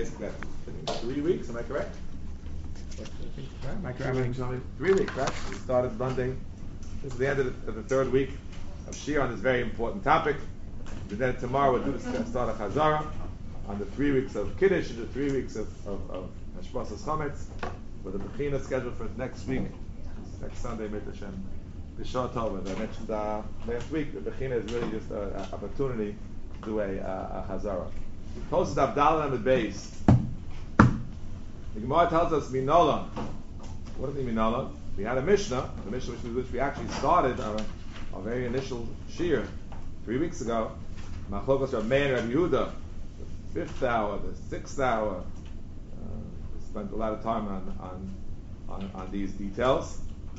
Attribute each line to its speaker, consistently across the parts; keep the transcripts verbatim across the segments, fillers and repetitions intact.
Speaker 1: basically three weeks. Am I correct? Am I correct? Three weeks, right? We started Monday. This is the end of the, of the third week of Shir on this very important topic. And then tomorrow we'll do the start of Chazara on the three weeks of Kiddush and the three weeks of of, of Hashbasas Chametz, with a Bechina scheduled for next week, next Sunday, Mit Hashem. B'Shah Tov, as I mentioned uh, last week, the Bechina is really just an opportunity to do a, uh, a Chazara. Tosas Abdallah and the base. The Gemara tells us Minola. What is the Minola? We had a Mishnah, the Mishnah which, which we actually started our, our very initial Shir three weeks ago. Machlokas Rav Meir and Rabbi Yehuda, the fifth hour, the sixth hour. Uh, we spent a lot of time on on, on, on these details.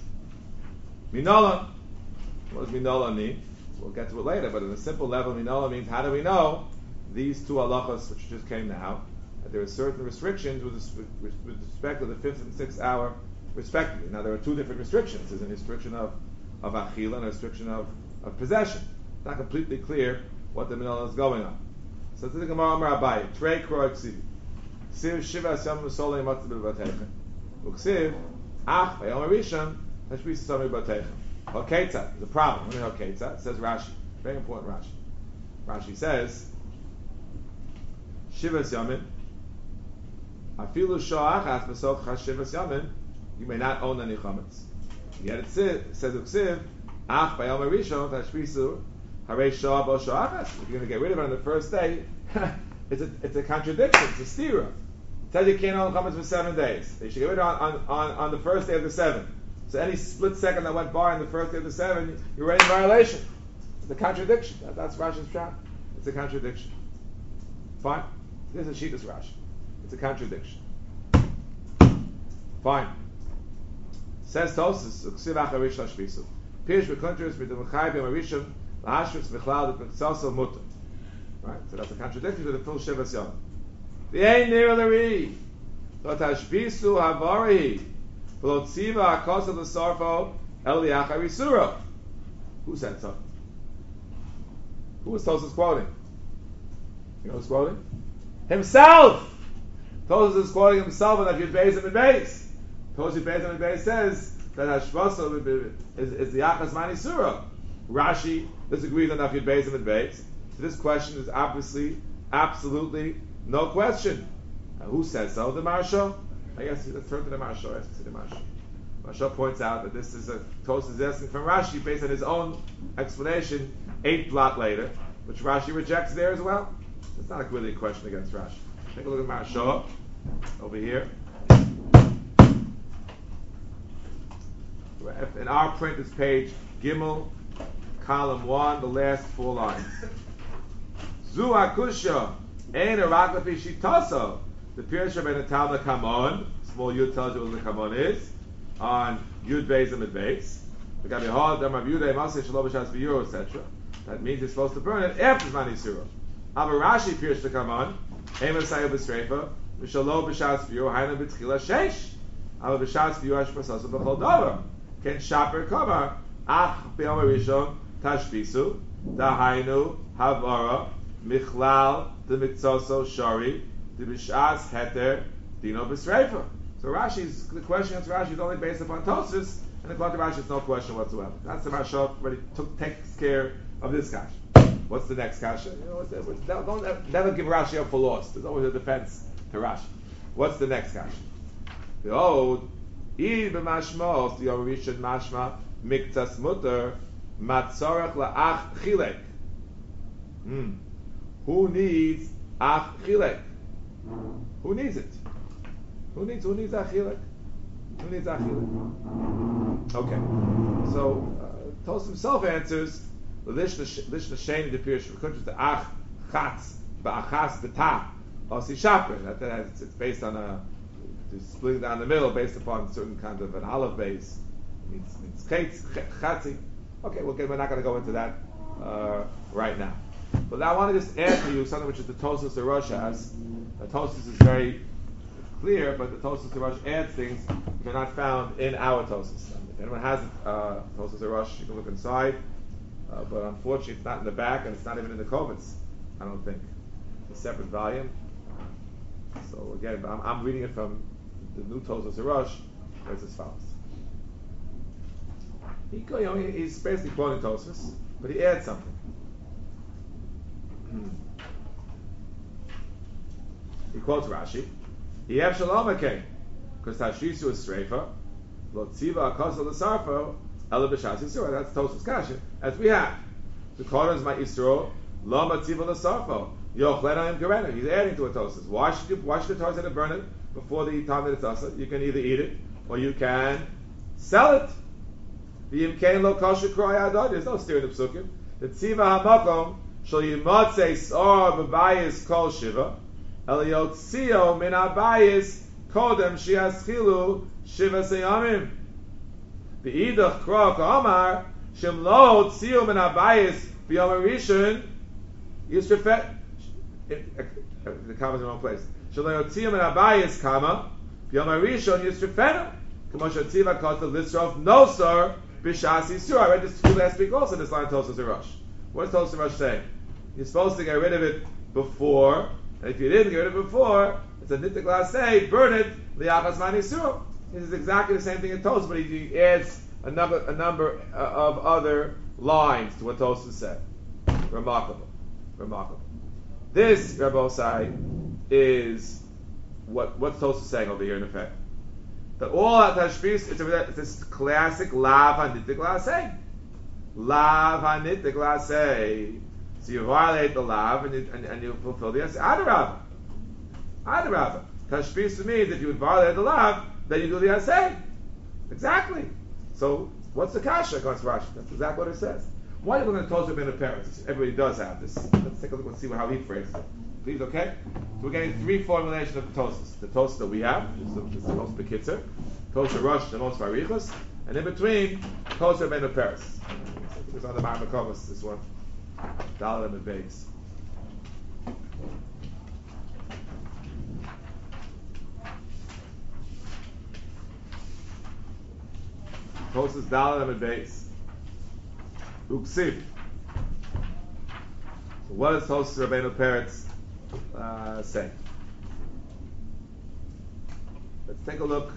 Speaker 1: Minola. What does Minola mean? We'll get to it later, but at a simple level, Minola means how do we know these two halachas which just came now, that there are certain restrictions with, with, with respect to the fifth and sixth hour, respectively. Now there are two different restrictions. There's a restriction of, of achila and a restriction of, of possession. It's not completely clear what the Minola is going on. So to the Gemara Amar Abaye, Trei Kroi Ksiv, Ksiv Shiva Asyam Musolei Matzah B'Bateichen, Uksiv Ach Vayom Arishon Hashbis Sami B'Bateichen. Haketza is a problem. What do you mean Haketza? It says Rashi. Very important Rashi. Rashi says Shivas Yamin Afilu Shoachas B'Soch Shivas Yamin, you may not own any chametz. Yet it says Uksiv Ach Vayom Arishon Hashbisu Harei Shah Bo Shoachas. If you're going to get rid of it on the first day, it's a it's a contradiction. It's a stira. It says you can't own chametz for seven days. They should get rid of it on, on, on the first day of the seven. So any split second that went by on the first day of the seven, you're already in violation. It's a contradiction. That, that's Rashi's shot. It's a contradiction. Fine. This is Shitas Rashi. It's a contradiction. Fine. Says Tosis, Uksiv Acharish Hashbisu. Pirish B'Kuntris B'Demachai B'Marishim L'Hashvitz B'Chlal B'Ktsasa Mutter. Right? So that's a contradiction to the full Shivas Yom. V'yein Nir L'Ri L'Ot Hashbisu Havari V'Lo Tziva HaKosa L'Sarfo El Li'Acharisuro. Who said so? Who was Tosis quoting? You know who's quoting? Himself! Tosis is quoting himself and Yud Beis and Beis. Tosis Beis and Beis says that Hashbasa is, is the Achas Mani Surah. Rashi disagrees on Yud Beis and Beis. So this question is obviously, absolutely no question. Now, who says so? The Marsha? I guess let's turn to the Marsha. Ask to the Marsha. Marsha points out that this is a Tosis is asking from Rashi based on his own explanation eight blot later, which Rashi rejects there as well. It's not really a question against Rashi. Take a look at Marsha over here. In our print, it's page Gimel, column one, the last four lines. Zu akusha ein araklefi shitaso. The Pirush Rabbeinu Talmud Kamon, small Yud tells you what the Kamon is, on Yud Beis and Mid Beis. The Gabi Hod, Dam Rav Yudei, Masei Shalom B'Shas V'Yuro, et cetera. That means you're supposed to burn it after Zman Yisura. Ava Rashi Pirush the Kamon, Ein Masei B'Sreifa, V'Shalom B'Shas V'Yuro, Hainu B'Tchila Sheish. Ava B'Shas V'Yuro Hashpasasu B'Chol Dover. Ken Shaper Kamar, Ach B'Yom Rishon Tashbisu, Dahainu Havara Michlal D'Miktzoso Shari D'Bishas Heter Dino B'Sreifa. So Rashi's the question against Rashi is only based upon Tosis, and according to Rashi, it's no question whatsoever. That's the Marsha already took takes care of this kasha. What's the next kasha? You know, don't, don't never give Rashi up for lost. There's always a defense to Rashi. What's the next kasha? The old I b'mashmos the Rishon mashma miktas mutter matzorach la'ach chilek. Hmm. Who needs ach chilek? Who needs it? Who needs who needs ach chilek? Who needs ach chilek? Okay. So uh, Tosis himself answers the lishna sheni the Pirush B'Kuntris the ach chatz ba'achas b'ta osi shaper. That that it's based on a splitting down the middle based upon certain kind of an olive base. It means means chetz, chatzi. Okay, well, okay, we're not going to go into that uh, right now. But I want to just add to you something which is the Tosis the Rosh has. The Tosis is very clear, but the Tosis the Rosh adds things which are not found in our Tosis. If anyone has uh, Tosis the Rosh, you can look inside. Uh, but unfortunately, it's not in the back, and it's not even in the Kovitz. I don't think it's a separate volume. So again, I'm, I'm reading it from the new Tosfos Rosh, where it's as follows. He, you know, he's basically quoting Tosfos, but he adds something. He quotes Rashi. He have shalom again, because Tashvisu is streifa. Lo tziva akasa l'sarfo ela b'shas yisur. That's Tosfos Kasha, as we have. The Kohen is my Yisro. Lo matziva l'sarfo. Yochlen ayim gerena. He's adding to a Tosfos. Why should you? Why should the Torah say to burn it before the time that it's asa? You can either eat it or you can sell it. V'yim kein lo kosher kroy adad. There's no steer in the psukim. The tziva hamakom shal yimatzei sar b'bayis kol shiva. Eliyotzio min abayis kodem shiaschilu shiva seyamim. V'idach krok omar shemlo tzio min abayis b'yom rishon yisrefet. The comma's in the wrong place. Shaloyotzio min abayis kama b'yom rishon yisrefenu. K'moshe tziva kota lisrof nosar b'shas yisur. I read this to you last week also. This line Tosfos Rosh. What does Tosfos Rosh say? You're supposed to get rid of it before. And if you didn't get rid of it before, it's a nittik lasei, burn it, liachas man yisur. This is exactly the same thing in Tosfos, but he, he adds a number, a number uh, of other lines to what Tosfos said. Remarkable. Remarkable. This, Rabbi Osai, is what, what's Tosfos saying over here in effect. That all that tashbis, it's, a, it's this classic lav ha-nittik lasei. Lav ha-nittik lasei. So you violate the lav and you, and, and you fulfill the asay. Adarabah. Adarabah. Tashbis means if you would violate the lav, then you do the asay. Exactly. So what's the kasha against Rashi? That's exactly what it says. Why are you looking at Tosfos Ben Parents? Everybody does have this. Let's take a look and see how he phrases it. Please, okay? So we're getting three formulations of the Tosfos. The Tosfos that we have, this is the, this is the most bekitzer. Tosfos Rosh, the most varichos. And in between, Tosfos Ben Parents. It's on the Ma'amakovas, this one. Dalet and Beis. Tosfos Dalet and Beis. Uksiv. So what does Tosfos Rabbeinu Peretz uh, say? Let's take a look.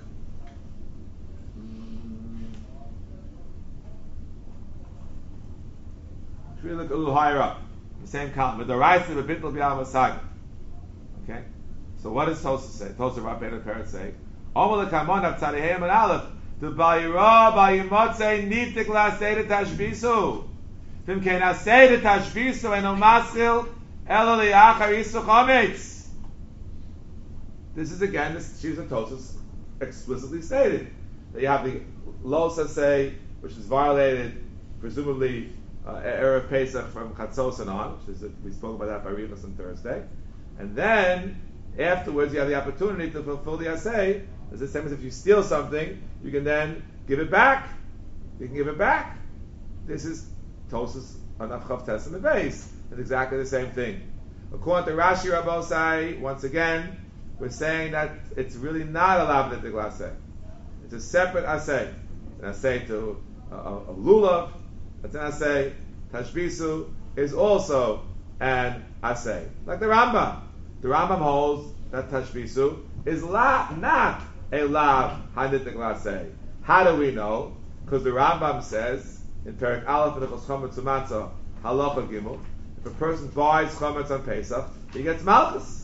Speaker 1: Should we look a little higher up? The same column. The Raisa of Bittul B'Yam Masaga. Okay? So what does Tosfos say? Tosfos Rabbeinu Peretz say, Omer l'kamon av tzadihei and aleph, the Bayira Bayimotzei nitik la'asei tashbisu. V'im kein asei tashbisu eno masil elo li'achar yisu chometz. This is again, this Shivas and Tosfos explicitly stated. That you have the Los Asei, which is violated, presumably, Uh, Erev Pesach from Chatzos and on, which is a, we spoke about that by Rinos on Thursday, and then afterwards you have the opportunity to fulfill the assay. It's the same as if you steal something, you can then give it back. You can give it back. This is Tosfos on Avchav Tesem and Beis. It's exactly the same thing. According to Rashi Rabbosai, once again, we're saying that it's really not a lavnitik assay. It's a separate assay, an assay to a, a, a lulav. That's an assay. Tashbisu is also an assay. Like the Rambam. The Rambam holds that Tashbisu is la, not a lav hanitik assay. How do we know? Because the Rambam says in Perek Aleph in the Chometz Umatzah Halacha Gimel, if a person buys Chometz on Pesach, he gets Malchus.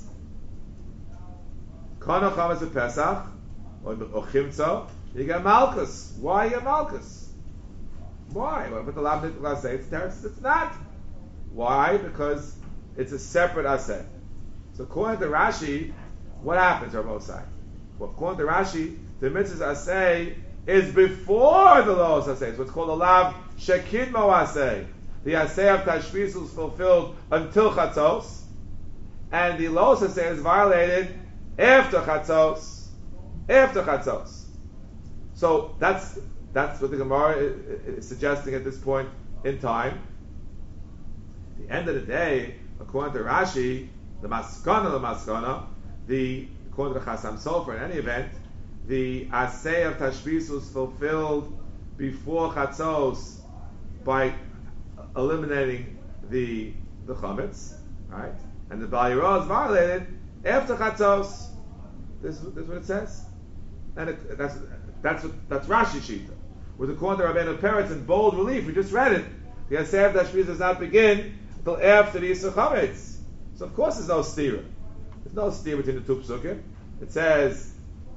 Speaker 1: Kono Chometz on Pesach or Chimtzo, you get Malchus. Why you get Malchus? Why? Well, but the Lav Nittik Asay, it's teretz, it's not. Why? Because it's a separate Asay. So according to Rashi, what happens, Rav Osai? Well, according to Rashi, the mitzvah Asay is before the Los Asay. It's what's called a Lav Shekidmo Asay. The Asay of Tashbis is fulfilled until Chatzos, and the Los Asay is violated after Chatzos. After Chatzos. So that's That's what the Gemara is suggesting at this point in time. At the end of the day, according to Rashi, the Maskana, the Maskana, the according to the Chasam Sofer, in any event, the Asay of Tashbis was fulfilled before Chatzos by eliminating the the Chametz, right? And the Bayirah is violated after Chatzos. This, this is what it says. And it, that's that's what, that's Rashi Shita. With the corner of Rabbeinu Peretz in bold relief, we just read it. The Yasef Tashmiz does not begin until after the Yisur Chametz. So of course there's no stira. There's no stira between the two psukim. It says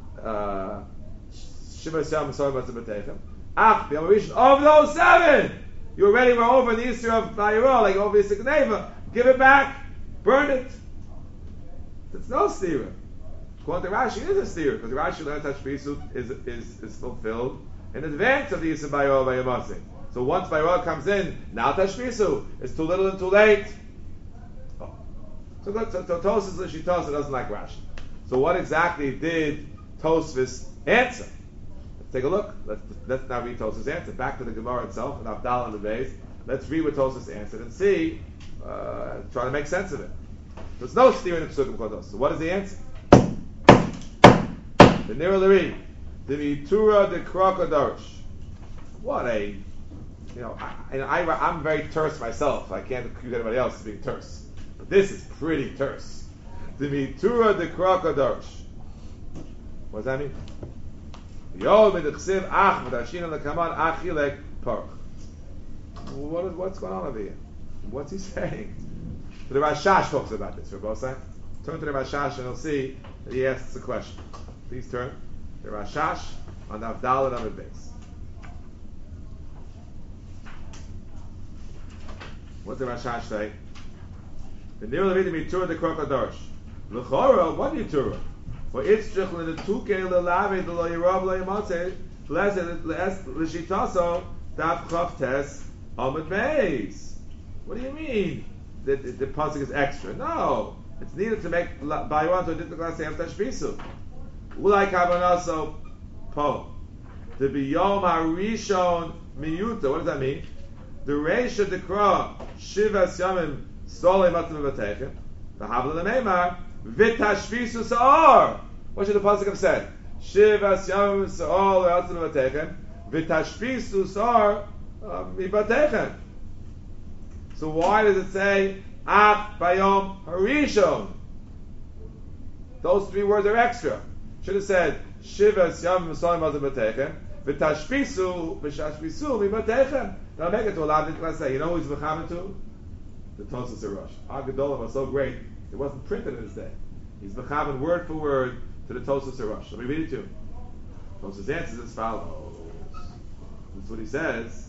Speaker 1: Shiva Sham Soy Matzah Ach, the Amarishan of those seven, you already were over the Yisur of Vayirah, like over Yisur Gneva. Give it back, burn it. It's no stira. According to Rashi, it is a stira because Rashi learns that Shvisu is, is is fulfilled in advance of the Yisur Vayirah Vayamasi. So once Vayirah comes in, now Tashvisu is too little and too late. Oh. So good. So, so Tosfos L'Shitosa doesn't like Rashi. So what exactly did Tosfos answer? Let's take a look. Let's let's now read Tosfos' answer. Back to the Gemara itself, and Avdal on the base. Let's read what Tosfos answered and see, uh, try to make sense of it. There's no steer in the Pesukim called Tosfos. So what is the answer? The Nira Lari, the Mitura de Krokodarish. What a, you know, I, and I, I'm very terse myself. I can't accuse anybody else of being terse. But this is pretty terse. The Mitura de Krokodarish. What does that mean? Yo midchsiv ach v'dashin lekaman achilek parch. What is what's going on over here? What's he saying? So the Rashash talks about this. For both sides, turn to the Rashash and you'll see that he asks a question. Please turn the Rashash on the Avdal and Amid base. What's the Rashash say? The Nira Leviti Mitura the Krokodarish. L'chora, what Mitura? For it's just in the tuke lelave the lo yirav lo yamatze less less l'shitaso daf chaftes amid beis. What do you mean? The, the, the pasuk is extra. No, it's needed to make baywan to adit the class after shvisu. Ulai kavanaso po to be yom harishon miyuta. What does that mean? The reisha dekra shivas yamim solei matzim v'techem the havla ne'emar v'tashvisu sa'or. What should the pasuk have said? Shivas yamim sa'or le'atzim v'techem v'tashvisu sa'or mi'vatechem. So why does it say Ach Bayom Harishon? Those three words are extra. Should have said Shivas Yam V'Solim Azim B'Techem V'Tashpisu V'Shashpisu V'Techem. Now make it to a lot of say. You know who he's Mechamed to? The Tosfos Rush. Our Gedolim was so great it wasn't printed in his day. He's Mechamed word for word to the Tosfos Rush. Let me read it to you. Tosfos answers as follows. That's what he says.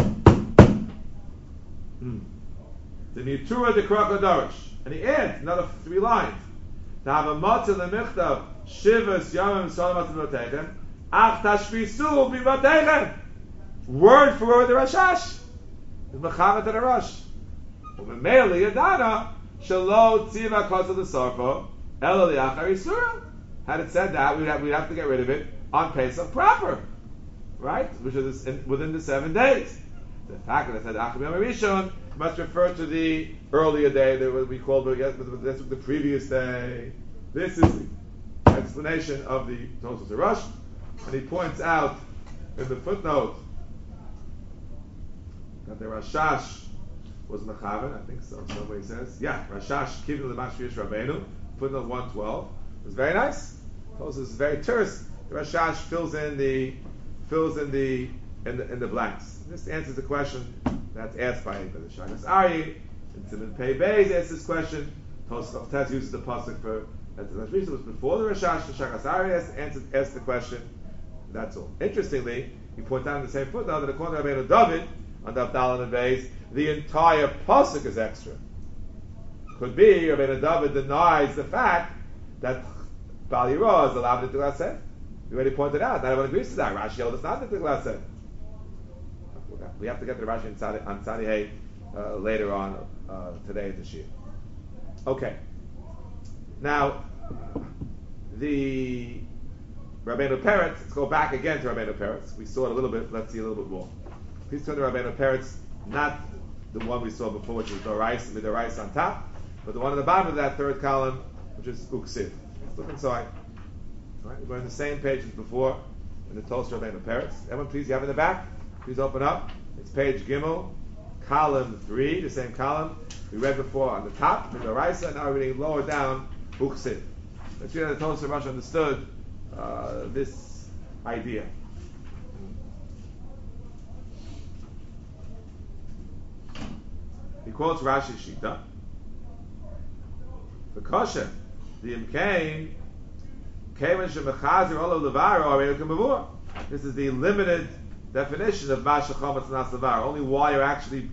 Speaker 1: Hmm. The Mitura de Krokodarish. And he adds another three lines. To have a matzah lemichtav shivas yamim salamat v'vatechem ach tashvisu v'vatechem. Word for word the Rashash. The Mechamed to the Rosh. U'memeli yadana shelo tziva kosa l'sarfo ela li'achar yisura. Had it said that, we'd have, we'd have to get rid of it on Pesach proper. Right? Which is in, within the seven days. The fact that I said Achim Yom Rishon must refer to the earlier day, that we called the, the previous day. This is the explanation of the Tosfos Rush, and he points out in the footnote that the Rashash was Mechaven, I think so, somewhere he says. Yeah, Rashash Kivin L'Mashvish Rabbeinu, footnote one twelve. It's very nice. Tosfos is very terse. The Rashash fills in the fills in the in the, in the blanks. This answers the question that's asked by the Shagas Ari. And Simon Pei Beis asks this question. Tosfos Tes uses the pasuk for that the Rashash was before the Rashash. The Shagas Ari asked, asked the question. That's all. Interestingly, he points out in the same footnote that according to Rabbeinu David on the Avdal and Beis, the entire pasuk is extra. Could be Rabbeinu David denies the fact that Bal Yirah is allowed to do that. We already pointed out. Not everyone agrees to that. Rashi held it's not the Glasset. We have to get to the Rashi on Tzadi Hay uh, later on uh, today at the Shir. Okay. Now, the Rabbeinu Peretz, let's go back again to Rabbeinu Peretz. We saw it a little bit, let's see a little bit more. Please turn to Rabbeinu Peretz, not the one we saw before, which is Dorais, with the rice on top, but the one at the bottom of that third column, which is Uksiv. Let's look inside. All right, we're on the same page as before in the Tosfos Rabbeinu Peretz. Everyone, please, you have in the back. Please open up. It's page Gimel, column three, the same column we read before on the top, the Raisa, and now we're reading lower down, Uksiv. let's see how the Tosfos Rashi understood uh, this idea. He quotes Rashi Shita. The kosher, the imkain, kevan shemechazir olav levaro areil kemavur. This is the limited definition of masha chometz nas levar. Only while you're actually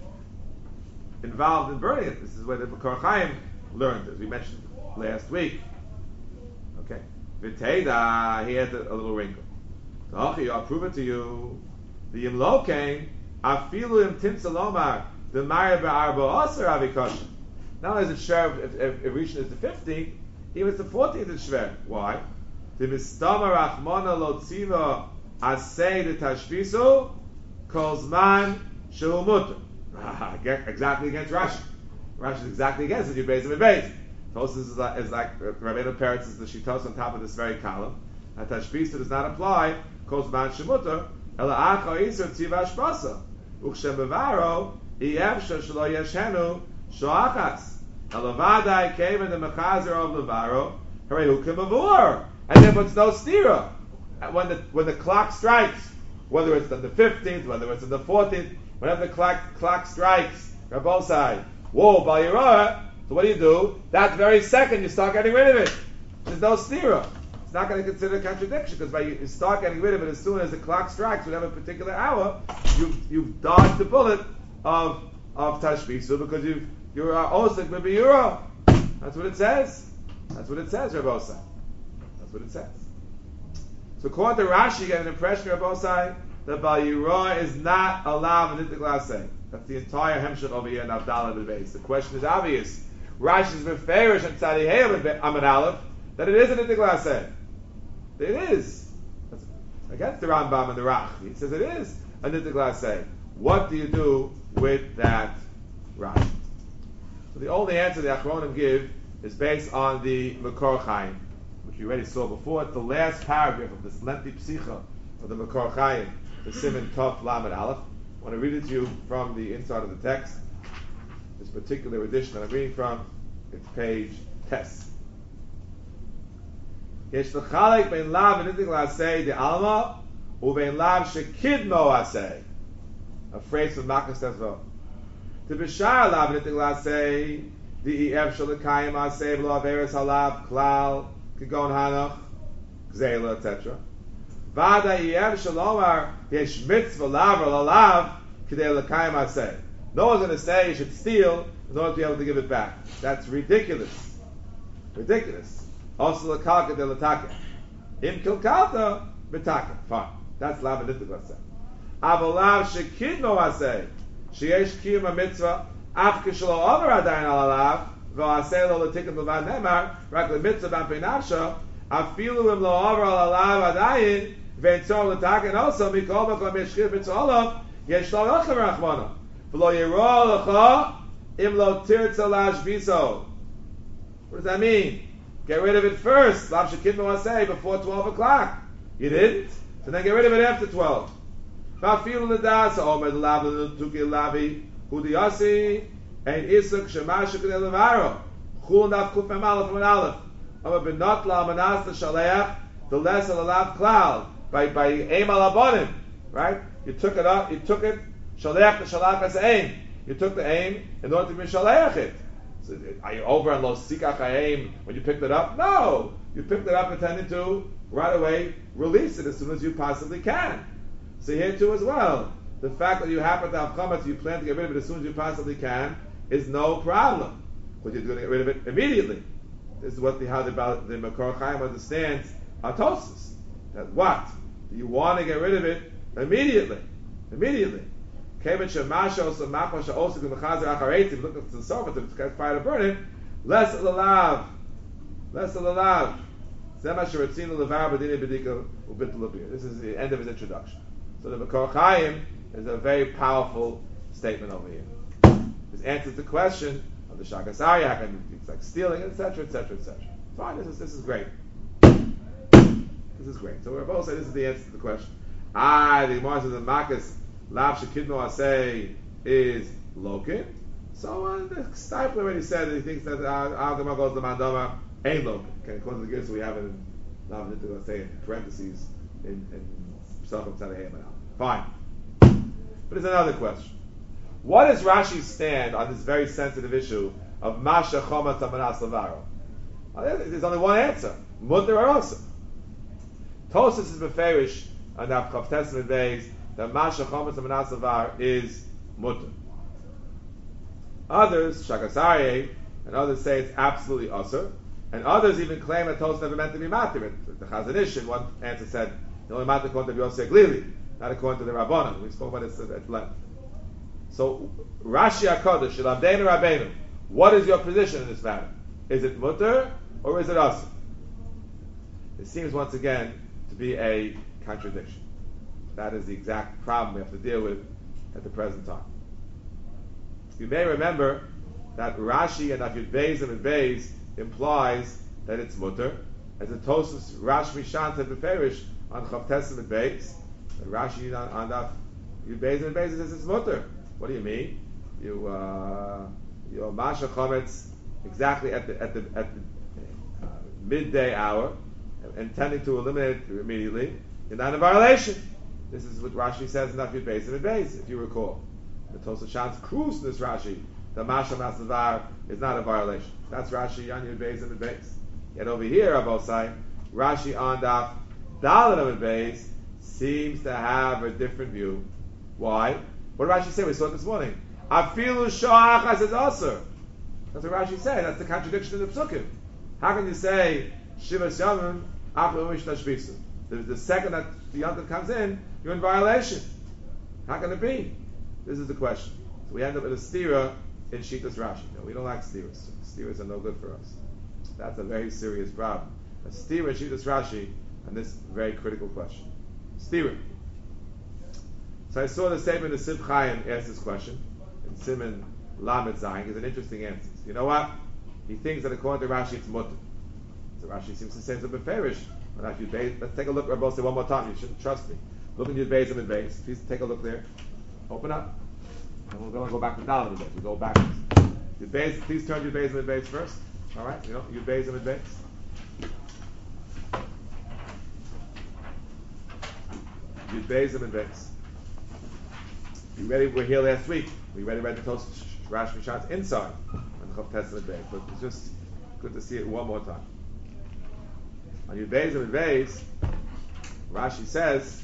Speaker 1: involved in burning it. This is where the Makor Chaim learned, as we mentioned last week. Okay, v'teida, he had a, a little wrinkle. Ta'achi, I'll prove it to you. The imlo came afilu im timsalomar the mareh be'arba aser avikosher. Not only is it shver if, if, if Rishon is the fifteenth, even if it's the fourteenth is shver. Why? The mistama rachmana lo tziva asay the tashvisu kol zman shehu muter. Exactly against Rashi. Rashi is exactly against it. You're based on base. Tosfos is like, is like uh, Rabbeinu Peretz is the shitos on top of this very column. That tashvisa does not apply. Kol zman shehu muter ela acha iser tziva shpasa uchshem bevaro iyevsha shelo yeshenu shoachas elavadai came in the mechazer of levaro harehu kemavur, and then what's no stira when the when the clock strikes, whether it's on the fifteenth, whether it's on the fourteenth, whenever the clock clock strikes, Rabbosai, whoa, Balirah. So what do you do? That very second you start getting rid of it. There's no stira. It's not going to consider a contradiction because by you, you start getting rid of it as soon as the clock strikes, whatever particular hour, you've you've dodged the bullet of of tashbisu because you you're osik maybe euro. That's what it says. That's what it says, Rabbosai. That's what it says. So according to Rashi, you get an impression, Rabbosai, that Balirah is not allowed in the glase. That's the entire hemshech over here in Avdallah base. The question is obvious. Rashi is meferish and tzadihei Amid Aleph that it isn't in the glase. It is. That's against the Rambam and the Rach. He says it is a nittik glase. What do you do with that Rashi? So the only answer the Achronim give is based on the Makor Chaim, which we already saw before. It's the last paragraph of this lengthy psicha of the Makor Chaim, the Siman Tov Lamed Aleph. I want to read it to you from the inside of the text. This particular edition that I'm reading from, it's page Tes. Yesh l'chalek bein lav v'nitik l'aseh de alma u'bein lav shekidmo aseh. A phrase from Makas Tezvo. To b'shar lav v'nitik l'aseh the ef shalakayim aseh v'lo averes halav klal kigon hanach gzela et cetera. Vada ef shalomar yesh mitzvah lav or lalav k'dei l'kayim aseh. No one's going to say you should steal in order to be able to give it back. That's ridiculous. Ridiculous. Also, l'kalka de l'taka. Im kilkalta, b'taka. Fine. That's lav and nittik l'aseh. Avolav shekidno aseh. Sheyesh kiyum ha-mitzvah. Af kishlo over adayin al alav. V'aseh lo l'tikim l'vad nemar. Rak l'mitzvah b'ampei nafsha. Afilu im lo over al alav adayin. V'entzor l'taka. And also, mikol makom yeshchir b'tzor olav. Yesh lo yochem rachmana. V'lo yiro l'cha. Im lo tirtza lashbiso. What does that mean? Get rid of it first. Lav shekidno aseh before twelve o'clock. You didn't? So then get rid of it after twelve. V'afilu l'das omer l'lav l'tuki l'lavi hudiyasi ein isuk shemashu k'nei levaro chul naf kuf mem aleph from an aleph omer benot la manas l'shaleach the less l'lav klal by by aim al abonim, right? You took it up. You took it shaleach the shalach as aim. You took the aim in order to be shaleach it. So are you over on lo sikach ha'aim when you picked it up? No, you picked it up intending to right away release it as soon as you possibly can. So here too as well, the fact that you happen to have chametz, you plan to get rid of it as soon as you possibly can, is no problem, because you're going to get rid of it immediately. This is what the how the, the Makor Chaim understands Tosfos. That what you want to get rid of it immediately, immediately. Look at the sofa to get fire to burn it. Less lalav, less lalav. This is the end of his introduction. So the Makor Chaim is a very powerful statement over here. This answers the question of the Shagas Aryeh, how can it's like stealing, et cetera, et cetera, et cetera. Fine, this is this is great. This is great. So we're both saying this is the answer to the question. Ah, the Gemara says the Makas Lav Shekidno Aseh is Lokin. So uh, the Stipler already said that he thinks that Al Gemara goes to Mandama ain't Lokin. Okay, according to the Gersa we have it in, now I'm going to say in parentheses in in Pesachim Tzadei Heyman. Fine. But there's another question. What does Rashi stand on this very sensitive issue of Masha Choma Tamanas Lavaro? There's only one answer. Mutter or Osa. Tosas is beferish on the Chav Testament days that Masha Choma Tamanas Lavar is Mutter. Others, Shakasarye, and others say it's absolutely Osir, and others even claim that Tosas never meant to be Matir. The Chazon Ish, in one answer said, the only Matir according to Yosef Glili, not according to the Rabbanan. We spoke about this at length. So, Rashi HaKodesh, Shalabdeinu Rabbeinu, what is your position in this matter? Is it mutter or is it asur? It seems once again to be a contradiction. That is the exact problem we have to deal with at the present time. You may remember that Rashi and Yud Beis and Beis implies that it's mutter, as the Tosfos Rash Mishan said beferish on Chav Testament Beis. Rashi on, on that Yud Beis and Beis says it's mutter. What do you mean? You uh, you masha chametz exactly at the at the at the uh, midday hour, intending to eliminate it immediately. You're not in violation. This is what Rashi says in Yud Beis and Beis, if you recall. The Tosfos Shans proves in this Rashi that masha masavar is not a violation. That's Rashi on Yud Beis and Beis. Yet over here, Abosai, Rashi on Daf Dalet and Beis seems to have a different view. Why? What did Rashi say? We saw it this morning. Afilu sho'achas is asur. That's what Rashi said. That's the contradiction in the Psukim. How can you say Shivas Yamim Afilu Mish Tashbisu? The, the second that the Yom comes in, you're in violation. How can it be? This is the question. So we end up with a stira in Shitas Rashi. No, we don't like stiras. Stiras are no good for us. That's a very serious problem. A stira in Shitas Rashi on this very critical question. Stira. So I saw the statement of Sib Chaim ask this question, and Simon Lamed Zayin gives an interesting answer. You know what? He thinks that according to Rashi it's mutter. So Rashi seems to say it's a beferish. Let's take a look, Rabbi, say one more time. You shouldn't trust me. Look in Yud Beis and Beis. Please take a look there. Open up. And we're going to go back to Dalet and Beis. We go backwards. Yud Beis, please turn Yud Beis and Beis first. All right? You know, Yud Beis and Beis. Yud Beis and Beis. You ready? We're here last week. We ready read the Tosfos Rash Mishan's inside on the Chav Testament Beis, but it's just good to see it one more time. On Yud Beis and Beis, Rashi says,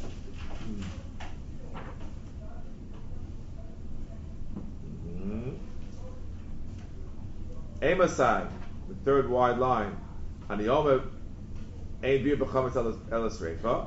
Speaker 1: Amosai, the third wide line, on the Omer, Ein Bir B'chametz Elas Reifa,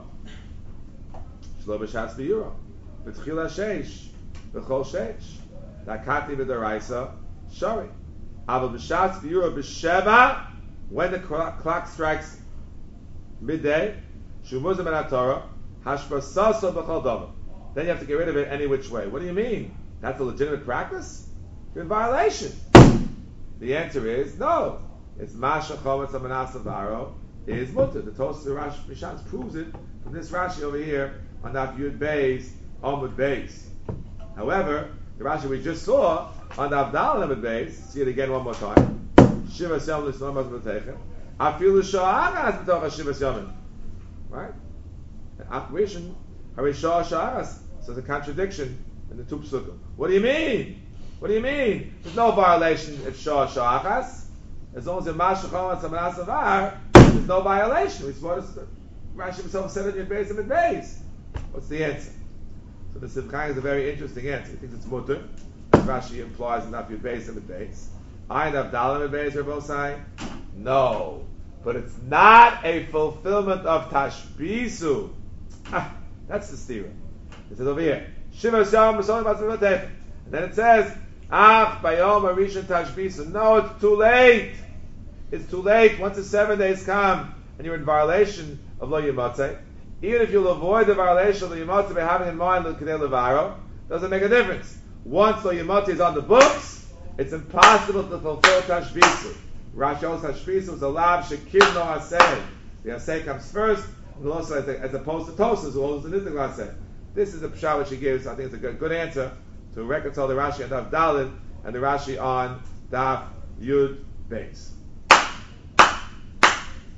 Speaker 1: Shlo B'Shas B'Yura, B'Tchila Sheish, B'Chol Sheish, Dakati B'Daraisa, Shari, Aval B'Shas B'Yura B'Sheva, when the clock strikes midday, Shumuzim and Torah, Hashpasaso B'Chol Davar. Then you have to get rid of it any which way. What do you mean? That's a legitimate practice? You're in violation. The answer is no. It's Masha Chometz Amanas Avaro is mutter. The Tosfos Rash Mishans proves it from this Rashi over here on that Yud Beis Amud Beis. However, the Rashi we just saw on the Avdal Amud Beis, see it again one more time. Shivas Yom L'Snomas B'Techem. Afilu Sha'aras B'Tocha Shivas Yomim. Right? Operation Harishah Sha'aras. So it's a contradiction in the two psukim. What do you mean? What do you mean? There's no violation if Shah Sha'achas. As long as you're Mashachom and Samanas Avar, there's no violation. We supposed to, Rashi himself said it in Beis and Beis. What's the answer? So the Sib Chaim is a very interesting answer. He thinks it's mutter, as Rashi implies in Yud Beis and Beis. I and Avdalim and Beis are both saying, no. But it's not a fulfillment of Tashbisu. Ah, that's the stira. It says over here, Shivas Yom B'Solim B'Atzim B'Techem. And then it says, Ach, Bayom Arishan Tashbisu. No, it's too late. It's too late. Once the seven days come and you're in violation of Lo Yimatzeh, even if you'll avoid the violation of Lo Yimatzeh by having in mind Lo Kedei Levaro, doesn't make a difference. Once Lo Yimatzeh is on the books, it's impossible to fulfill Tashbisu. Rashi also Tashbisu is a lab Shekir no Aseh. The Aseh comes first, and also as, as opposed to Tosas, who holds the Nittig Aseh. This is the pshat which he gives. I think it's a good, good answer to reconcile the Rashi on Daf Daled and the Rashi on Daf Yud Beis.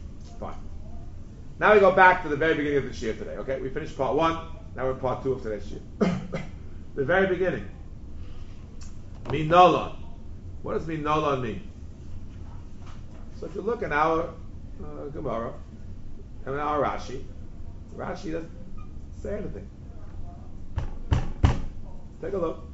Speaker 1: Now we go back to the very beginning of the shir today. Okay, we finished part one. Now we're in part two of today's shir. The very beginning. Minolon. What does minolon mean? So if you look in our uh, Gemara and in our Rashi, Rashi doesn't say anything. Take a look.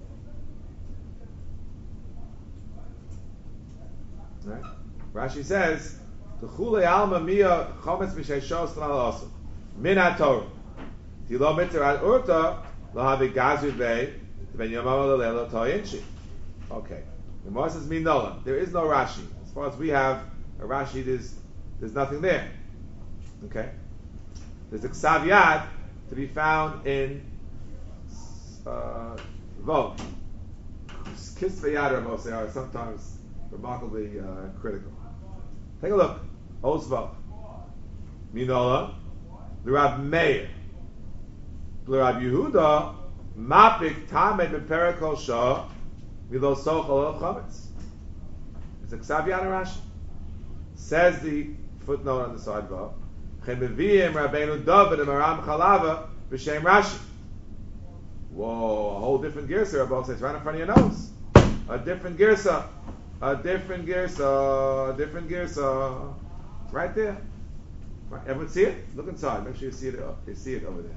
Speaker 1: Right? Rashi says, "T'chule alma mia chometz b'sheishos l'alasu min haTorah tilo mitzvah ad urta lahavi gazud bei ben yomam l'leilo toyinchi." Okay, the Gemara says minola. There is no Rashi. As far as we have a Rashi, there's there's nothing there. Okay, there's a ksav yad to be found in uh, Vov. Kisvei yad Ramos, they are sometimes remarkably uh, critical. Take a look. Osvav. Minola. L'Rav Meir. L'Rav Yehuda. Mapik tamed beperikol shah. Milo sochol chametz. It's a ksav yad Rashi. Says the footnote on the side Vav. Chen meviim Rabbeinu David and Maram Chalava b'shem Rashi. Whoa, a whole different girsa. Rabbi says right in front of your nose. A different girsa. A different girsa, a different girsa, right there. Right. Everyone see it? Look inside. Make sure you see it. You see it over there.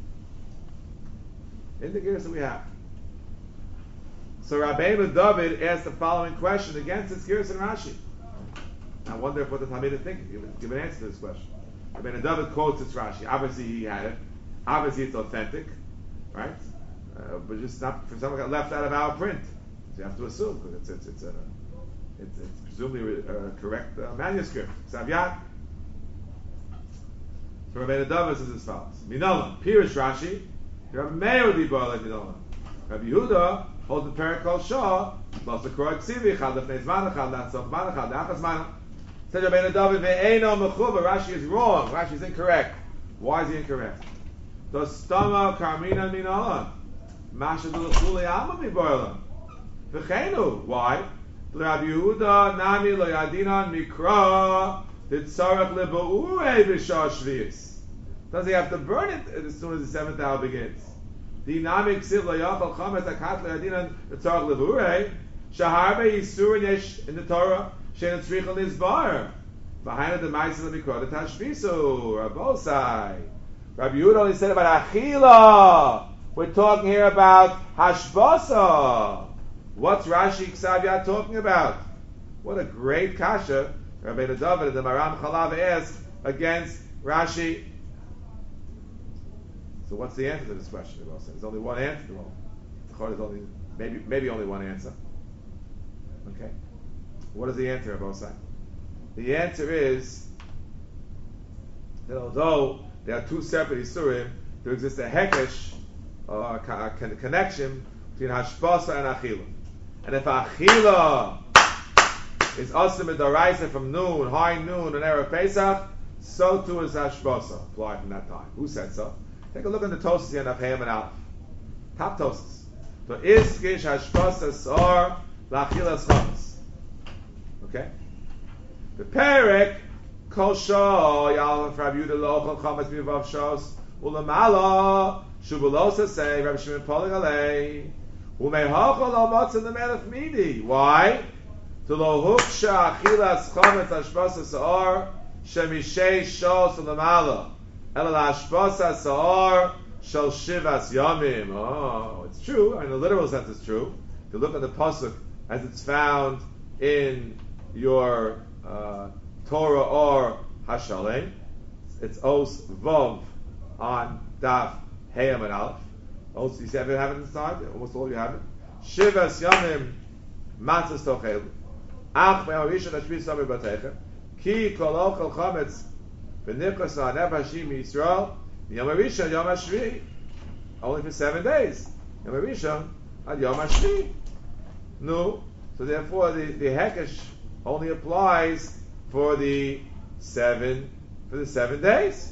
Speaker 1: In the girsa we have. So Rabbeinu David asked the following question against this girsa and Rashi. I wonder if what the Talmud is thinking. Give, give an answer to this question. Rabbeinu David quotes its Rashi. Obviously he had it. Obviously it's authentic, right? Uh, but just not for someone got left out of our print. So you have to assume because it's it's it's a It's, it's presumably a correct uh, manuscript. Savyat. So Rabbeinu David says as follows: Minola, Pirish Rashi, Rabbi Meir Dibar like Minola. Rabbi Yehuda holds the Perikol Shah, plus the Korah Ksivi, Chad Lefnei Zman, Chad Latzot Zman, Chad Lachas Zman. Says Rabbeinu David, Ve'eino Mechuva. Rashi is wrong. Rashi is incorrect. Why is he incorrect? Dostama Karmina Minola, Mashadu L'Chuli Alma Miboilam. V'cheinu. Why? Rabbi Yehuda nami lo yadinan mikra titzarach lebeurei b'shah shvius. Does he have to burn it as soon as the seventh hour begins? Dinamik siv lo yachal chametz akat lo yadinan titzarach lebeurei shaharbe yisurin yesh in the Torah shein tzricha nizbar behind the ma'aser mikra the tashvisu Rabosai. Rabbi Yehuda only said about achila. We're talking here about hashbasa. What's Rashi Ksavya talking about? What a great kasha Rabbeinu David and the Maram Chalav asked against Rashi. So what's the answer to this question? There's only one answer. Well, there's only maybe maybe only one answer. Okay. What is the answer, Rabbi? The answer is that although there are two separate isurim, there exists a hekesh, or a, a connection between hashbasa and achila. And if achila is asim midaraisa from noon, high noon, and erev Pesach, so too is hashbasa applied from that time. Who said so? Take a look at the Tosas here of Hayam and Aleph. Top Tosas. So is gish hashbasa sar lachilas chametz. Okay. The perek kol shah yalon Rabbi Yehuda lo ochel chametz mivav shos ulamala shubulosa say Rabbi Shimon Polig alei. Why? To lo huksha achilas chametz hashbasa sa'ar shemishei shos ulamala ela hashbasa sa'ar shel shivas yamim. Oh, it's true. In the literal sense, it's true. If you look at the pasuk as it's found in your uh, Torah or Hashalem, it's os vov on daf Hayam and Aleph. Also, you see, have it inside? Almost all you have it. Shivas yamim matzas tochel. Ach me'arishan hashvi samir batechem. Ki kol ochel chametz v'nichas ha'nev hashim Yisrael. Yom Rishon Yom Hashvi. Only for seven days. Yom Rishon ad Yom Hashvi. No. So therefore, the, the hekesh only applies for the seven for the seven days.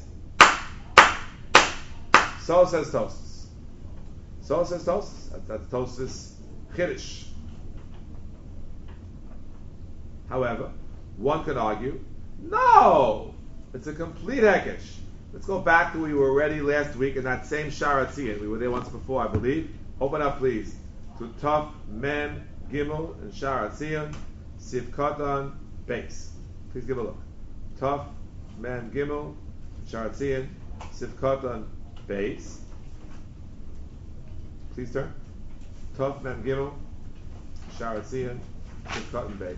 Speaker 1: So says Tosas. So says Tosas. That's, that's Tosas Chiddush. However, one could argue, no, It's a complete hekesh. Let's go back to where we were already last week in that same Shara Tzion. We were there once before, I believe. Open up, please, to Tov Mem Gimel and Shara Tzion, Sif Katan Beis. Please give a look. Tov Mem Gimel, Shara Tzion, Sif Katan Beis. Please turn. Tov Mem Gimel, Shara Tzion, Sif Katan Beis.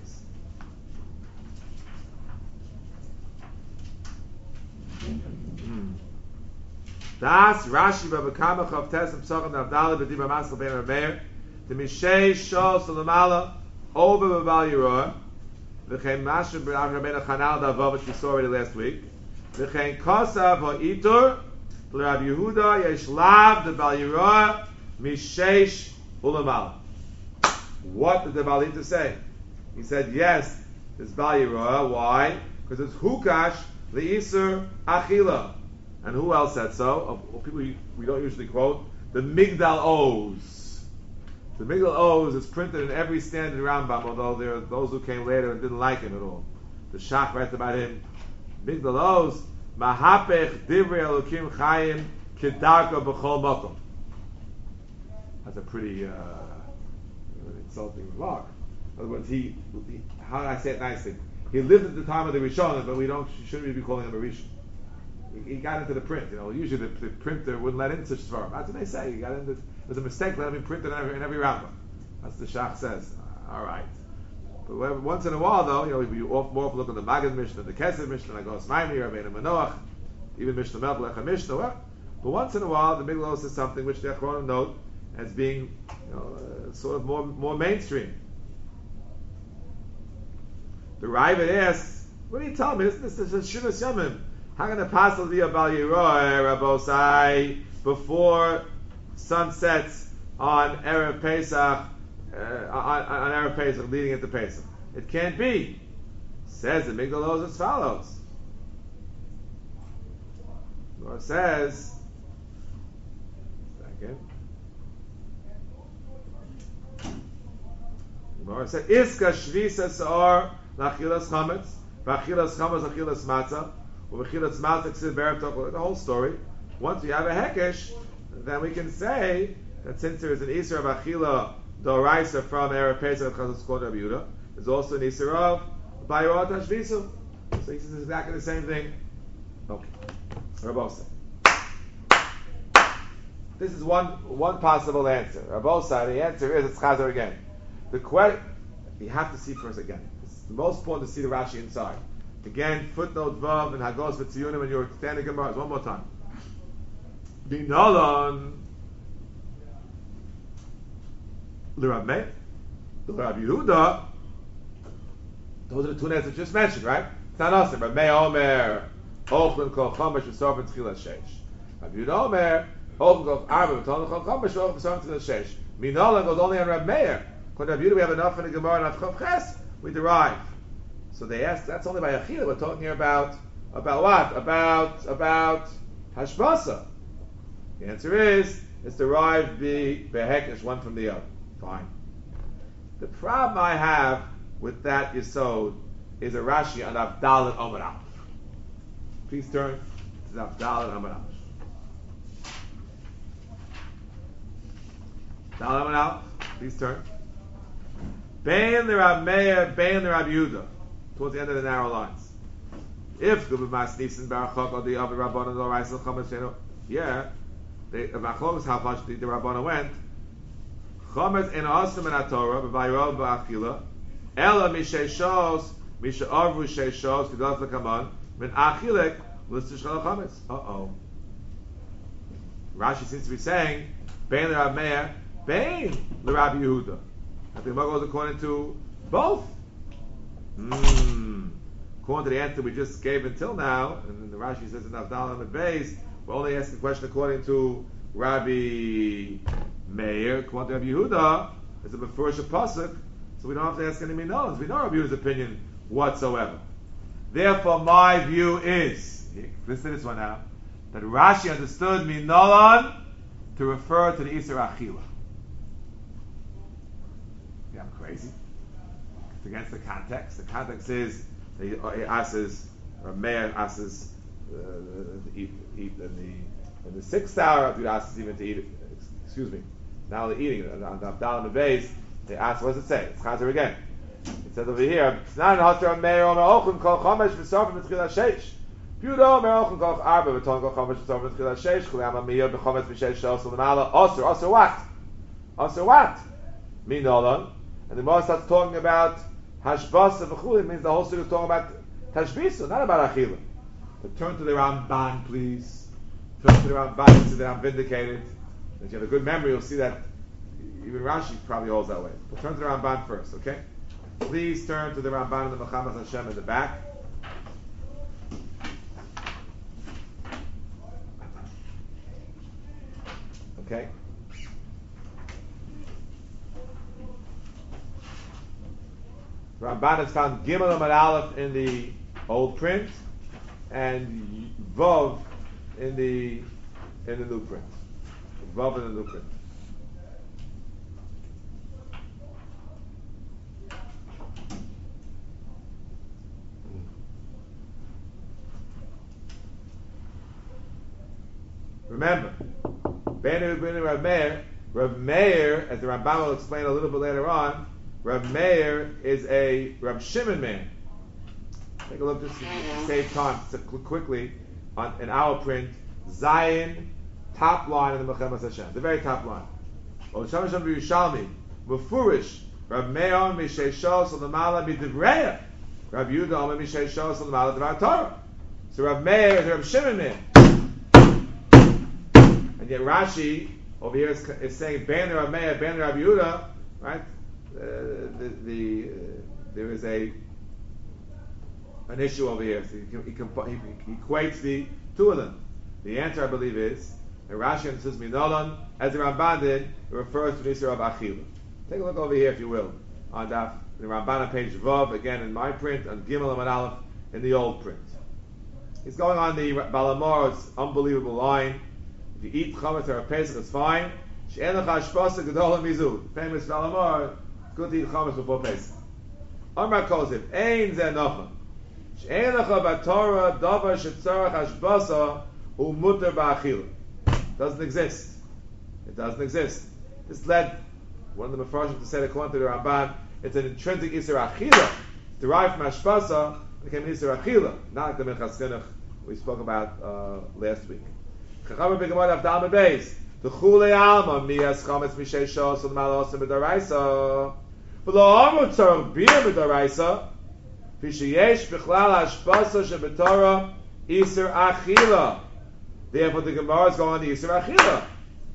Speaker 1: Das Rashi b'Bekama Chav Tes Psachim Navdali b'Dibra Masel Ben Rameir the Mishei Shol Salamala over b'Bal Yeroah v'chein Mashim b'Rav Rabbeinu Chanal Davav which we saw already last week v'chein Kosav Ha'itur l'Rav Yehuda Yesh Lav the Bal Yeroah Misheish Ulamala. What did the Bal Yitur say? He said yes, it's Bal Yeroah. Why? Because it's Hukash L'Isur Achila. And who else said so? Of people we, we don't usually quote. The Migdal Oz. The Migdal Oz is printed in every standard Rambam, although there are those who came later and didn't like him at all. The Shach writes about him. Migdal Oz, Mahapech Divrei Elokim Chayim Kedarka B'chol Mokom. That's a pretty uh, insulting remark. In other words, he, he, how do I say it nicely? He lived at the time of the Rishonim, but we don't shouldn't really be calling him a Rishon. He, he got into the print. You know, usually the, the printer wouldn't let in such svarim. That's what they say. He got into. It was a mistake. Let him be printed in every, in every Rambam. That's what the Shach says. Uh, all right. But whenever, once in a while, though, you know, you off, more often look at the Maggid Mishnah, the Kesed Mishnah, like Os Maimoni, Rabbeinu Manoach, even Mishnah Melech Mishnah. Well, but once in a while, the Migdal Oz is something which the Achronim note as being, you know, uh, sort of more more mainstream. The Ravid asks, "What do you tell me? This, this, this is Shivas Yomim. How can the possible be a Bal Yeroah, Rabosai, before sun sets on Erev Pesach, uh, on, on Erev Pesach, leading into Pesach? It can't be." Says the Migdal Oz as follows. Or says, second. Gemara said, "Iska shvisa sa'or lachilas chametz, v'achilas chametz achilas matzah, u'v'achilas matzah ksiv berev tokol." The whole story. Once we have a hekesh, then we can say that since there is an Isra of Achila Doraisa from Erev Pesach Chazos called Rabbi Yehuda, there's also an Isra of Bayirot Hashvisu. So he says exactly the same thing. Okay. Rabosa. This is one one possible answer. Rabosa, the answer is it's Chazar again. The question you have to see first again. It's the most important to see the Rashi inside. Again, footnote Vav and Hagos V'Tziyunim and your standing Gemara. One more time. B'Nolan L'Rav Meir, L'Rav Yehuda. Those are the two names I just mentioned, right? It's not awesome. Rav Meir Omer Ochlin Kol Chomesh V'Sorvin Tchilas Sheish. Rav Yehuda Omer Ochlin Kol Arba V'Tolan Kol Chomesh V'Sorvin Tchilas Sheish. B'Nolan goes only on Rav Meir. When Rav Yehuda we have enough in the Gemara and Chav Ches we derive. So they ask. That's only by Achila. We're talking here about about what? About about Hashbasa. The answer is it's derived be behekesh one from the other. Fine. The problem I have with that yesod is a Rashi on Avdal and Amar Aleph. Please turn to Avdal and Amar Aleph. Avdal and Amar Aleph. Please turn. Bein the Rav Meir, Bein the Rav Yehuda. Towards the end of the narrow lines. If the B'mas Nisan Barachok or the other Rabbanon or Raisel Chametz, yeah. The Machlokes how much the, the Rabbana went. Chometz in Asim and Torah, b'Vayirol b'Achila, Ela misheishos, mishe'arvu sheishos, k'das l'kaman, min Achilek l'stish chal chometz. Uh oh. Rashi seems to be saying, Bein l'Rav Meir, Bein l'Rav Yehuda. I think Gemara goes according to both. Hmm. According to the answer we just gave until now, and then the Rashi says in Avdal on the base. We're only asking the question according to Rabbi Meir, according to Rabbi Yehuda, it's a Mefurish Pasuk, so we don't have to ask any Minolans. We know Rabbi Yehuda's opinion whatsoever. Therefore, my view is, listen to this one now, that Rashi understood Minolan to refer to the Isra Achila. Yeah, I'm crazy. It's against the context. The context is, he asks, Rav Meir asks uh, to eat, eat in the in the sixth hour. Rav Yehuda asks even to eat. Excuse me, not only eating on the Abdal and the base. They ask, what does it say? It's Chazer again. It says over here, it's not an Hatar Meir Omer Ochum Kol Chomesh V'Sofim V'Tchila Sheish. Yudo Omer Ochum Kol Arba V'Ton Kol Chomesh V'Sofim V'Tchila Sheish. Chulei Amamiyah B'Chomesh V'Sheish Shos L'Mala. Osir, Osir what? Osir what? Min Olon. And the Gemara starts talking about Hashbasa V'Chuli. It means the whole story is talking about Tashbisu, not about Achila. But turn to the Ramban, please. Turn to the Ramban so that I'm vindicated. If you have a good memory, you'll see that even Rashi probably holds that way. We'll turn to the Ramban first, okay? Please turn to the Ramban and the Mechamas Hashem in the back. Okay? Ramban is found Gimel Amud Aleph in the old print and Vav in the in the new print. Vav in the new print. Remember, Benu Benu Rav Meir, Rav Meir, as the Rambam will explain a little bit later on, Rav Meir is a Rav Shimon man. Take a look just to save time so quickly on in our print, Zion, top line in the Mechamas Hashem, the very top line. O Sham Sham Yerushalmi, Mufurish, Rav Meir Mishei Shos L'Mala B'Divreya, Rav Yehuda Omer Mishei Shos L'Mala D'var Torah. So Rav Meir is a Rav Shimon man. And yet Rashi over here is, is saying Banner Rav Meir, Banner Rav Yehuda, right? Uh, the, the uh, there is a an issue over here. So he, he, he, he equates the two of them. The answer, I believe, is that Rashi says Minolan, as the Ramban did, it refers to the Isra of Achila. Take a look over here, if you will, on that, the Ramban on page Vav, again in my print, on Gimel Amud Aleph in the old print. He's going on the Balamor's unbelievable line. If you eat chametz or a pesach, it's fine. She'enach hashpasa gedola mizu. Famous Balamor, it's good to eat chametz before pesach. Amar Koziv, ein ze nocha. She'enach b'Torah davar shetzarach hashpasa u'muter ba'achila. Doesn't exist. It doesn't exist. This led one of the Mefarshim to say, according to the Ramban, it's an intrinsic Isser Achila, derived from Hashpasa, became Isser Achila, not like the Minchas Chinuch we spoke about uh, last week. Chachaber b'Gemara Avdal Mebeis, the Chulei Alma Miyas Chametz Mishei Shos L'Mala Osem B'Daraisa, V'lo Amru Tzarech Bia B'Daraisa, V'sheyesh B'chlal Hashpasa Sheb'Torah Isser Achila. Therefore, the Gemara is going on the Isser Achila.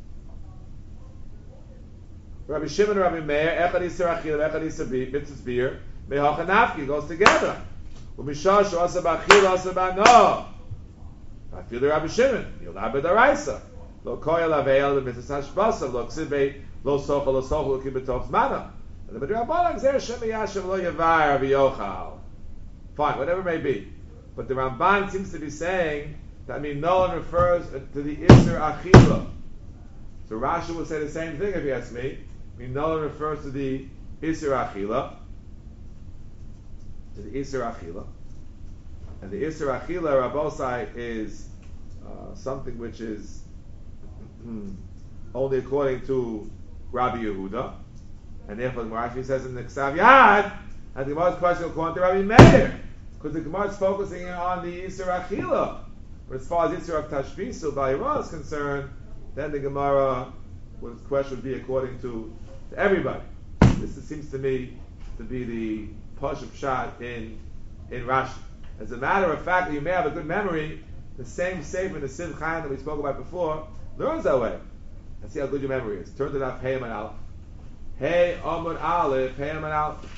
Speaker 1: Rabbi Shimon and Rabbi Meir, Echad Isser Achila, Echad Isser Mitzvah Beer, Mehacha Nafki goes together. U'mishash Osa B'Achila, Osa B'No. I feel the Rabbi Shimon. You'll not be the Raisa. Lo Koyal Aveil, the Mitzvah Hashbasa, Lo Ksibei, Lo Sochel, Lo Sochel, Lo Kibetov Zmana. And the Midrabanan Gzer Shem Yashem Lo Yavar Rabbi Yochal. Fine, whatever it may be. But the Ramban seems to be saying that, I mean, no one refers to the Isser Achila. So Rashi will say the same thing if you ask me. I mean, no one refers to the Isser Achila. To the Isser Achila. And the Isser Achila, Rabbosai, is uh, something which is only according to Rabbi Yehuda. And therefore the Rashi says in the Ksav Yad, and the Gemara's question according to Rabbi Meir. Because the Gemara is focusing on the Isser Achila. But as far as Isser of Tashbisu, Ba'ira is concerned, then the Gemara, well, the question would be according to, to everybody. This is, seems to me to be the Pashup Pshat in in Rashi. As a matter of fact, you may have a good memory, the same Sefer, the Siv Chaim that we spoke about before, learns that way. Let's see how good your memory is. Turn to that Hey Amud Aleph. Hey Amud Aleph, Hey Amud Aleph.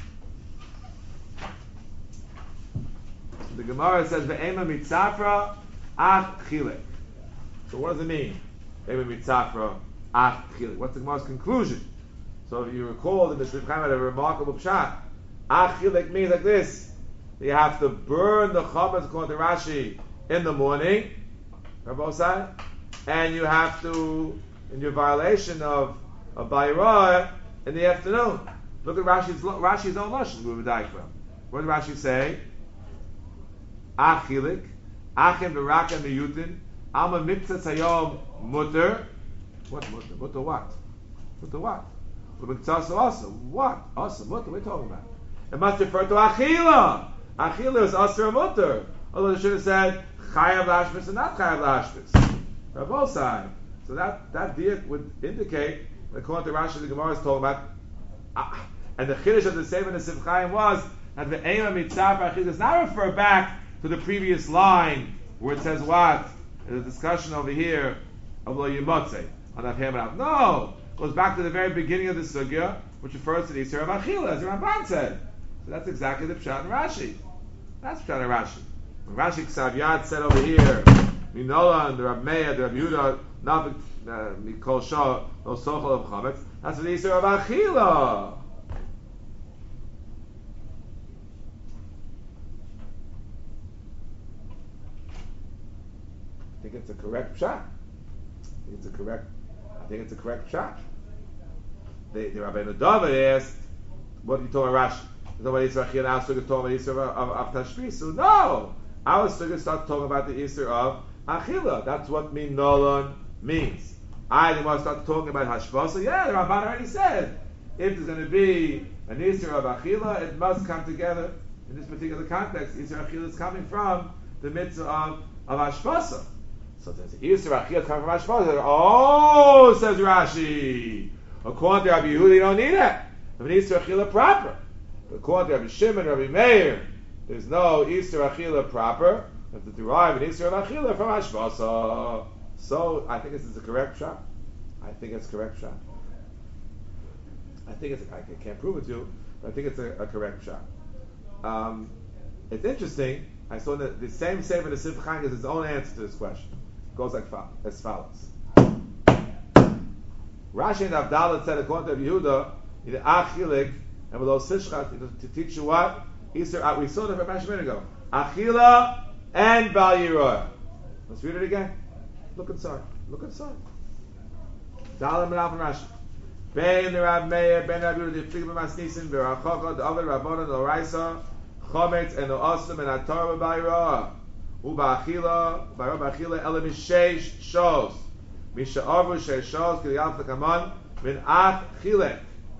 Speaker 1: The Gemara says, Ve'ema mitzafra ach chilek. So what does it mean? Ve'ema mitzafra ach chilek. What's the Gemara's conclusion? So if you recall, the Mishnah Chaim had a remarkable pshat. Ach chilek means like this. You have to burn the chametz according to Rashi in the morning, Rabbosai, and you have to, in your violation of of Ba'ira, in the afternoon. Look at Rashi's Rashi's own lashon we would die from. What did Rashi say? achilik, achim v'rakem miyutin, alma miktzas hayom mutter. What mutter? Mutter what? Mutter what? Miktzas also. What? Also mutter. What are we talking about? It must refer to achila. Achila is asr mutter. Although they should have said chayav lashmis and not chayav lashmis. On both sides. So that that diak would indicate, according to Rashi, the Gemara is talking about, uh, and the chiddush of the Sefer and the Sif Chaim was that the aim of mitzvah achila does not refer back to the previous line where it says what? There's a discussion over here of lo yimotze on that hamad. No, it goes back to the very beginning of the sugya, which refers to the Yisur of achila, as the Ramban said. So that's exactly the pshat in Rashi. That's pshat in Rashi. When Rashi Ksav Yad said over here, Minola and the Rab Meir, the Rab Yehuda, not Mikol Shah, no Sochel of Chametz. That's the Yisur of Achila. I think it's a correct shot. I think it's a correct. I think it's a correct shot. The, the Rabbeinu David asked, "What are you talking about, Rashi? You talking about Yisur Achila? Our sukkah talking about Yisur of, of, of Tashbisu? No, our sukkah start talking about the Yisur of Achila. That's what Minolan means. I didn't want to start talking about Hashbasa. Yeah, the Ramban already said if there's going to be an Yisur of Achila, it must come together in this particular context. Yisur Achila is coming from the mitzvah of, of Hashbasa. So there's Yisur Achila coming from Hashbasa. Oh, says Rashi. According to Rabbi Yehuda, you don't need it. If an Yisur Achila proper. But according to Rabbi Shimon, Rabbi Meir, there's no Yisur Achila proper. You have to derive an Yisur of Achila from Hashbasa. So I think this is a correct shot. I think it's a correct shot. I think it's. I can't prove it to you, but I think it's a, a correct shot. Um, it's interesting. I saw that the same Sefer the Sif Chaim gives his own answer to this question. It goes like fo- as follows. Rashi and Abdallah said according to Yehuda, either achilik and below sishchat to teach you what Easter. We saw that from a minute ago. Achila and Bal Yirah. Let's read it again. Look inside. Look inside. Dalam and Alpha Rashi. Ben the Rab Meir, Ben Rab Yehuda, the Figma Masnisin, Verachocha, the Ovid Rabbanon, the Oraisa, Chometz, and the Osam, and Atar Bal Yirah. Uba Achila, Barab Achila, Elam Mishesh Shos. Misha Avu Shesh Shos, Kiliyaf the Kaman, Min Ach Chilek.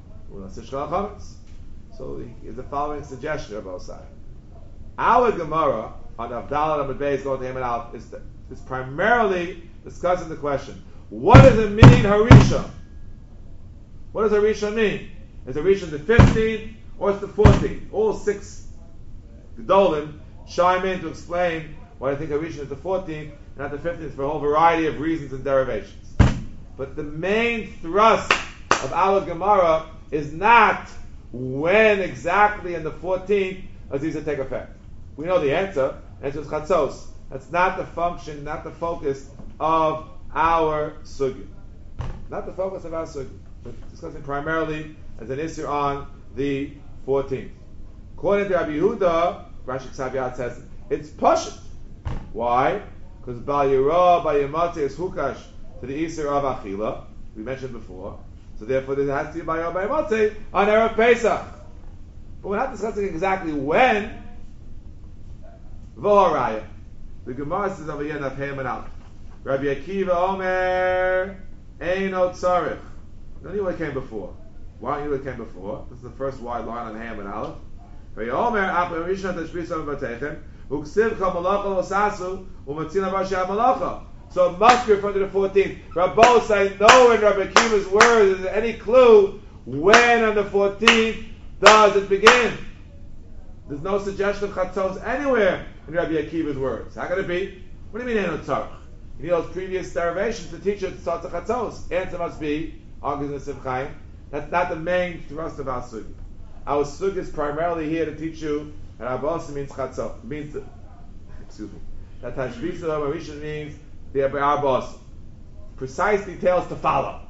Speaker 1: So the, the following suggestion of both sides. Our Gemara on Avdallah and Beis going to him and out is, the, is primarily discussing the question: what does it mean Harisha? What does Harisha mean? Is Harisha the fifteenth or it's the fourteenth? All six Gedolim chime in to explain why I think Harisha is the fourteenth and not the fifteenth for a whole variety of reasons and derivations. But the main thrust of our Gemara is not when exactly in the fourteenth does these take effect. We know the answer. The answer is Chatzos. That's not the function, not the focus of our sugya. Not the focus of our sugya. We're discussing primarily as an issue on the fourteenth. According to Rabbi Yehuda, Rashi Ksav says it's Pashut. Why? Because Bal Yirah, Bal Yimotze is Hukash to the Isser of Achila. We mentioned before. So therefore, there has to be Bal Yirah, Bal Yimotze on Erev Pesach. But we're not discussing exactly when. V'oraya. The Gemara says over here in Afhem and Aleph. Rabbi Akiva Omer Eino Tzarich. Don't know what came before. Why don't you know what came before? This is the first wide line on Ham and Aleph. Rabbi Omer Achim Rishon Tashbisa V'Vatechem Uksiv Chol Malacha Lo Sasu Umatzina Bashia Malacha. So it must be referring to the fourteenth. Rabbi say no in Rabbi Akiva's words is there any clue when on the fourteenth does it begin? There's no suggestion of Chatzos anywhere in Rabbi Akiva's words. How can it be? What do you mean Eino Tzarich? You need those previous derivations to teach you to start the Chatzos. Answer must be, argues the Sif Chaim, that's not the main thrust of our sugi. Our sugi is primarily here to teach you that Abbas means Chatzos. Means, the, excuse me, that Tashbisa Marisha means the Abbas. Precise details to follow.